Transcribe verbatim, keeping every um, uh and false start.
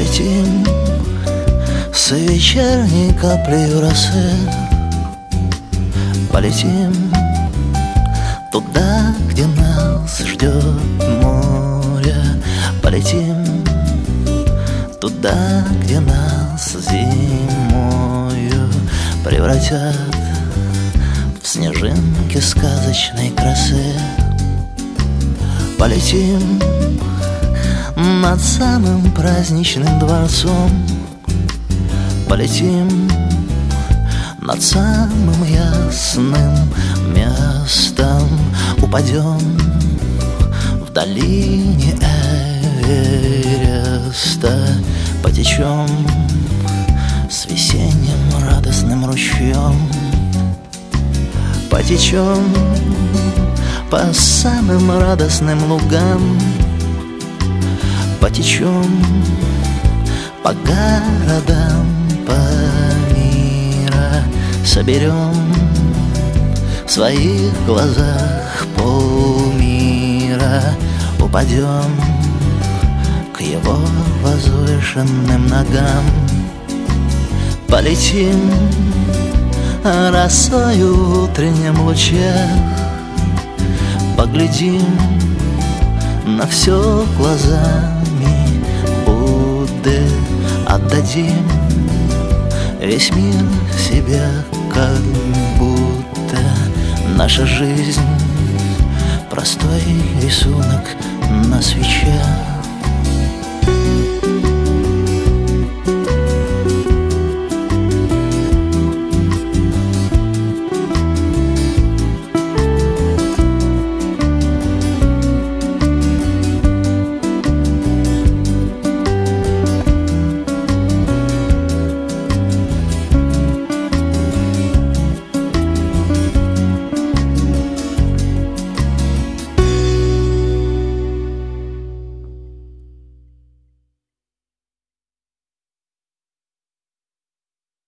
Полетим с вечерней каплей росы, полетим туда, где нас ждет море. Полетим туда, где нас зимою превратят в снежинки сказочной красы. Полетим над самым праздничным дворцом, полетим над самым ясным местом, упадем в долине Эвереста, потечем с весенним радостным ручьем, потечем по самым радостным лугам, потечем по городам, по мира, соберем в своих глазах полмира, упадем к его возвышенным ногам. Полетим росою в утреннем луче, поглядим на все глазами Будды, отдадим весь мир себе, как будто наша жизнь простой рисунок на свече.